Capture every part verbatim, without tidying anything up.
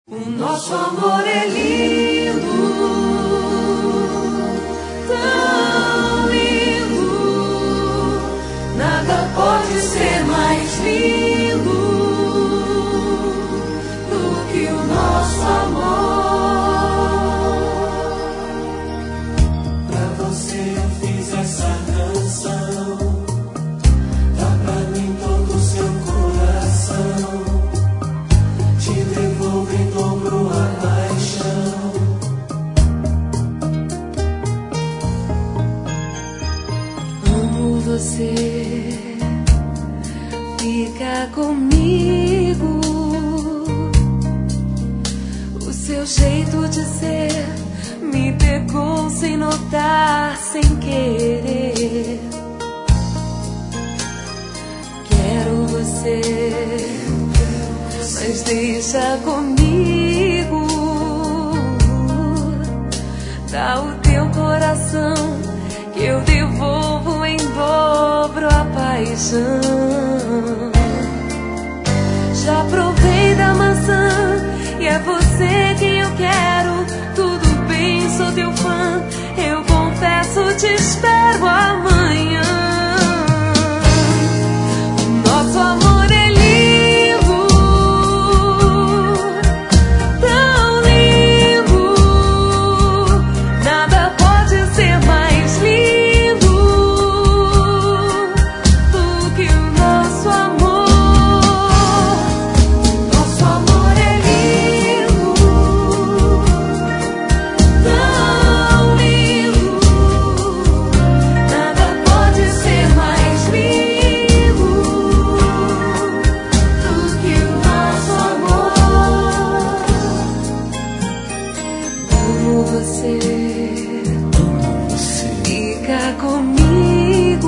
O nosso amor é lindo, tão lindo, nada pode ser mais lindo do que o nosso amor. Pra você eu fiz essa canção, dá pra mim todo o seu coração, te devolvo em dobro a paixão. Amo você, fica comigo. O seu jeito de ser me pegou sem notar, sem querer. Quero você, mas deixa comigo. Dá o teu coração que eu devolvo em dobro a paixão. Já provei da maçã e é você que eu quero. Tudo bem, sou teu fã, eu confesso, te espero amanhã. Nosso amor é lindo, tão lindo, nada pode ser mais lindo do que o nosso amor. Nosso amor é lindo, tão lindo, nada pode ser mais lindo do que o nosso amor. Amo você, fica comigo.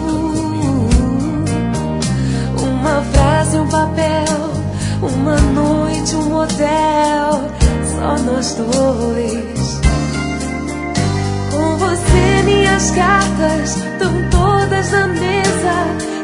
Uma frase, um papel, uma noite, um hotel, só nós dois. Com você minhas cartas estão todas na mesa.